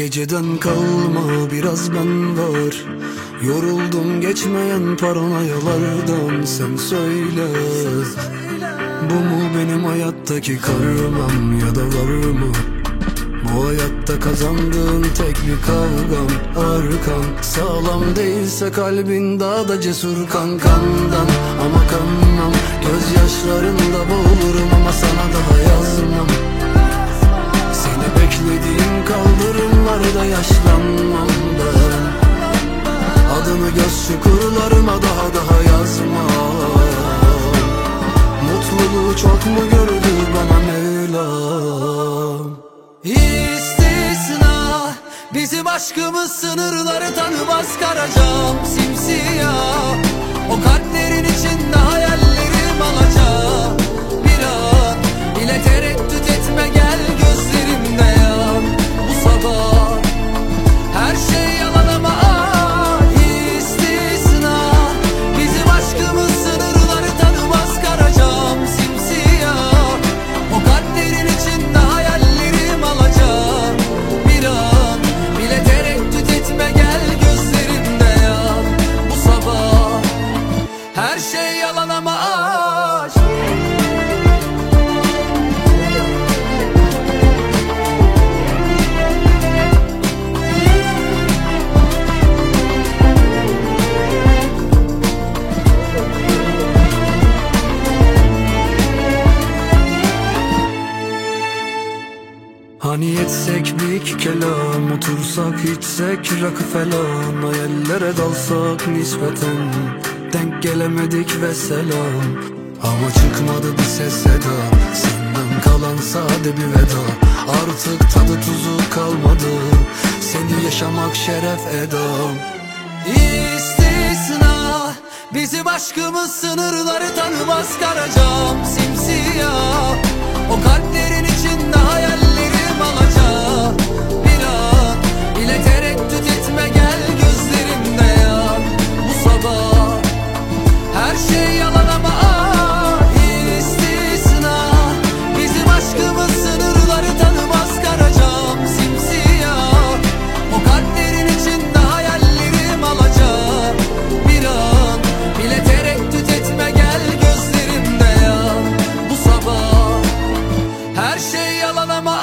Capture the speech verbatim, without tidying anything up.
geceden kalma biraz ben var. Yoruldum geçmeyen paranoyalardan, sen söyle. Bu mu benim hayattaki karmam, ya da var mı bu hayatta kazandığın tek bir kavgam? Arkan sağlam değilse kalbin daha da cesur kankandan. Ama kanmam, gözyaşlarında boğulurum ama sana daha yazmam. Seni beklediğim kaldırımlarda yaşlanmam ben. Adını göz çukurlarıma daha daha yazmam. Mutluluğu çok mu gördü bana Mevlam? İstisna, bizim aşkımız sınırları tanımaz, karacam simsiyah. O kalplerin içinde hayallerim alaca. Bir an bile tereddüt etme, gel gözlerimde yan. Bu sabah her şey yalan ama ah, istisna. Bizim aşkımız sınırları tanımaz, karacam simsiyah. O kalplerin içinde hayallerim alacak. Bir an bile tereddüt etme, gel gözlerimde yan. Bu sabah her şey yalan ama aşk. Hani etsek bir iki kelam, otursak içsek rakı falan, hayallere dalsak nispeten denk gelemedik ve selam. Ama çıkmadı bir ses seda, senden kalan sade bir veda. Artık tadı tuzu kalmadı, seni yaşamak şeref edam. İstisna, bizim aşkımız sınırları tanımaz, karacam simsiyah. O kalplerin içinde hayallerim alaca. Bir an bile tereddüt etme, gel gözlerimde yan. Bu sabah her şey yalan ama ah, istisna. Bizim aşkımız sınırları tanımaz, karacam simsiyah. O kalplerin içinde hayallerim alaca. Bir an bile tereddüt etme, gel gözlerimde yan. Bu sabah her şey yalan ama